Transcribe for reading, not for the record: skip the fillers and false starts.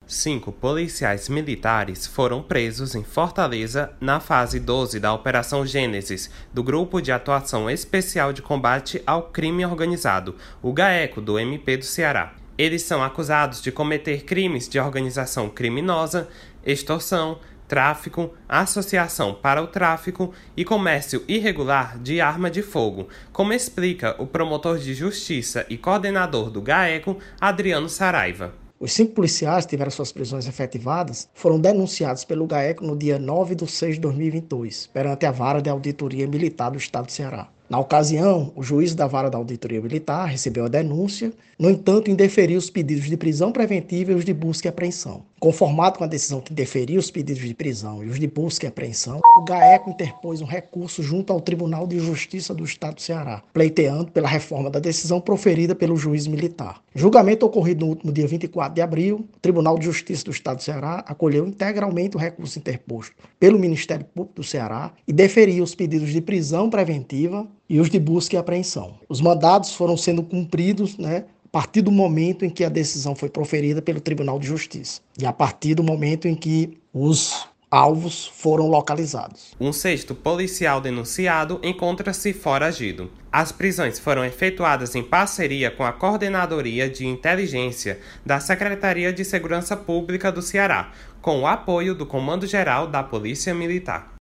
5 policiais militares foram presos em Fortaleza na fase 12 da Operação Gênesis, do Grupo de Atuação Especial de Combate ao Crime Organizado, o GAECO do MP do Ceará. Eles são acusados de cometer crimes de organização criminosa, extorsão, tráfico, associação para o tráfico e comércio irregular de arma de fogo, como explica o promotor de justiça e coordenador do GAECO, Adriano Saraiva. Os 5 policiais que tiveram suas prisões efetivadas foram denunciados pelo GAECO no dia 9/6/2022, perante a Vara de Auditoria Militar do Estado do Ceará. Na ocasião, o juiz da Vara da Auditoria Militar recebeu a denúncia, no entanto, indeferiu os pedidos de prisão preventiva e os de busca e apreensão. Conformado com a decisão que indeferiu os pedidos de prisão e os de busca e apreensão, o GAECO interpôs um recurso junto ao Tribunal de Justiça do Estado do Ceará, pleiteando pela reforma da decisão proferida pelo juiz militar. Julgamento ocorrido no último dia 24 de abril, o Tribunal de Justiça do Estado do Ceará acolheu integralmente o recurso interposto pelo Ministério Público do Ceará e deferiu os pedidos de prisão preventiva e os de busca e apreensão. Os mandados foram sendo cumpridos, a partir do momento em que a decisão foi proferida pelo Tribunal de Justiça e a partir do momento em que os alvos foram localizados. Um 6º policial denunciado encontra-se foragido. As prisões foram efetuadas em parceria com a Coordenadoria de Inteligência da Secretaria de Segurança Pública do Ceará, com o apoio do Comando-Geral da Polícia Militar.